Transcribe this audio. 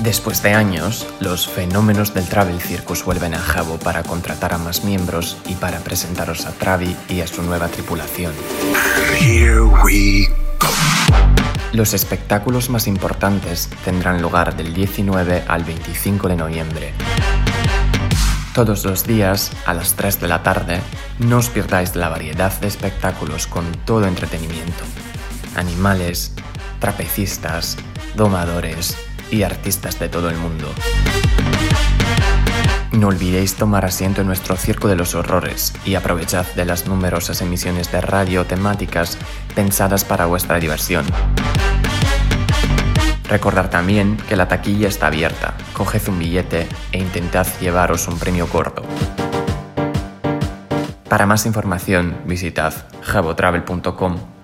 Después de años, los fenómenos del Travel Circus vuelven a Habbo para contratar a más miembros y para presentaros a Travi y a su nueva tripulación. Here we go. Los espectáculos más importantes tendrán lugar del 19 al 25 de noviembre. Todos los días, a las 3 de la tarde, no os pierdáis la variedad de espectáculos con todo entretenimiento. Animales, trapecistas, domadores y artistas de todo el mundo. No olvidéis tomar asiento en nuestro Circo de los Horrores y aprovechad de las numerosas emisiones de radio temáticas pensadas para vuestra diversión. Recordad también que la taquilla está abierta, coged un billete e intentad llevaros un premio gordo. Para más información visitad habbotravel.com